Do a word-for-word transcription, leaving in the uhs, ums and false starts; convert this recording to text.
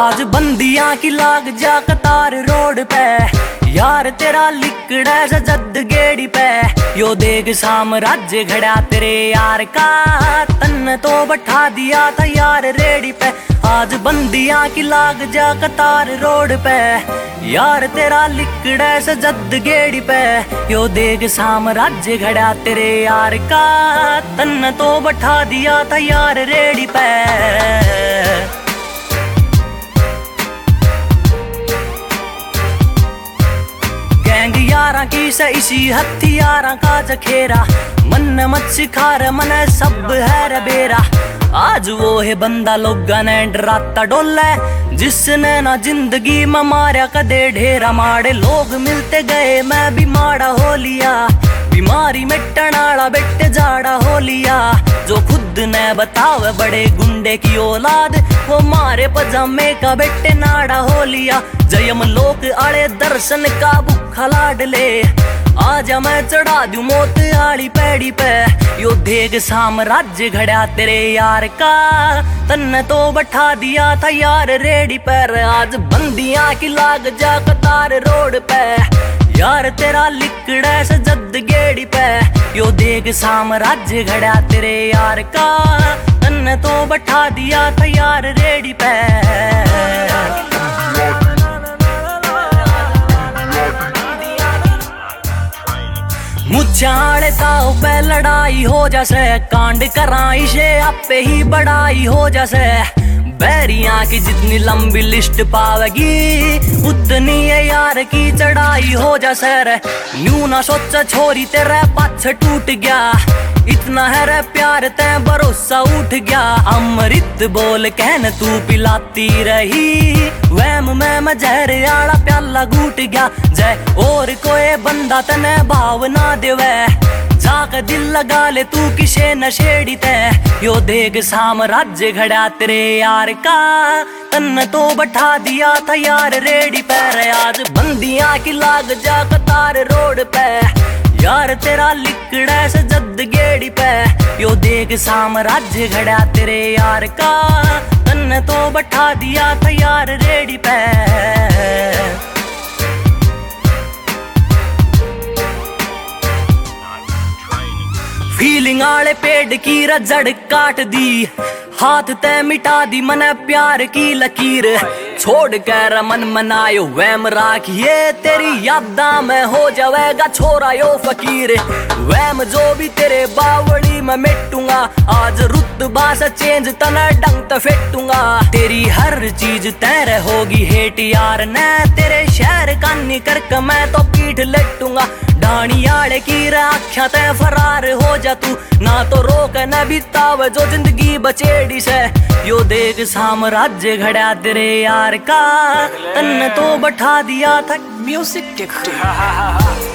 आज बंदियां की लाग जा कतार रोड पे, यार तेरा लिकड़ा सा जद गेड़ी पे। यो देख साम्राज्य घड़ा तेरे यार का, तन तो बैठा दिया था यार रेडी पे। आज बंदियां की लाग जा कतार रोड पे, यार तेरा लिकड़ा सा जद गेड़ी पे। यो देख साम्राज्य घड़ा तेरे यार का, तन तो बैठा दिया था यार रेडी पे। यारा की से इसी हथियारा का जखेरा, मन मत सिखार मन सब है रबेरा। आज वो है बंदा लोगा ने डराता डोले, जिसने ना जिंदगी में मारा कदे ढेरा। माड़े लोग मिलते गए मैं भी माड़ा हो लिया, बीमारी मिटन आला बेटे जाड़ा हो लिया। जो खुद ने बतावे बड़े गुंडे की औलाद, वो मारे पजामे का बेटे नाड़ा हो लिया। जयम लोक आड़े दर्शन का भूखा लाड ले, आजा मैं चढ़ा दूं मौत आली पैड़ी पे। यो देख साम्राज्य घड़ा तेरे यार का, तन्ने तो बैठा दिया था यार रेडी पर। आज बंदियां की लाग जा कतार रोड पे, यार तेरा लिकड़ा से जद गेड़ी पे। यो देख साम्राज्य घड़ा तेरे यार का, तन्ने तो बैठा दिया था यार रेडी पे। मुझे ताऊ पे लड़ाई हो जैसे, कांड कराई से आपे ही बड़ाई हो जैसे। बैरियां की जितनी लंबी लिस्ट पावेगी, उतनी है यार की चढ़ाई हो जैसे रे। न्यू ना सोचा छोरी तेरे पाछ टूट गया, इतना है रे प्यार ते भरोसा उठ गया। अमृत बोल कहन तू पिलाती रही, वैम में मैं जहर आला प्याला घूट गया। जय और कोई बंदा तने भाव ना देवे, जाके दिल लगा ले तू किसे नशेड़ी ते। यो देख साम्राज्य घड़ा तेरे यार का, तन्ने तो बैठा दिया था यार रेडी पर। आज बंदियां की लाग जा कतार रोड पे, यार तेरा लिकड़ा से जद गेड़ी पे। यो देख साम्राज्य घड़ा तेरे यार का, तन्ने तो बैठा दिया था यार रेडी पे। फीलिंग आले पेड़ की रजड़ काट दी, हाथ ते मिटा दी मने प्यार की लकीर। छोड़ कर मन मनायो वैम राखिए, तेरी यादा में हो जावेगा छोरा यो फकीर। वैम जो भी तेरे बावड़ी में मिटूंगा, आज रुतबा से चेंज तना डंग त फेटूंगा। तेरी हर चीज तेरे होगी हेट यार ने, तेरे शहर कानी करके मैं तो पीठ लेटूंगा। डाणी आड़े की राख्या ते फरार हो जा तू, ना तो रोक न बिताव जो जिंदगी बचेड़ी से। यो देख साम्राज्य घड़ा तेरे यार का, तन्ने तो बैठा दिया था म्यूजिक टिक।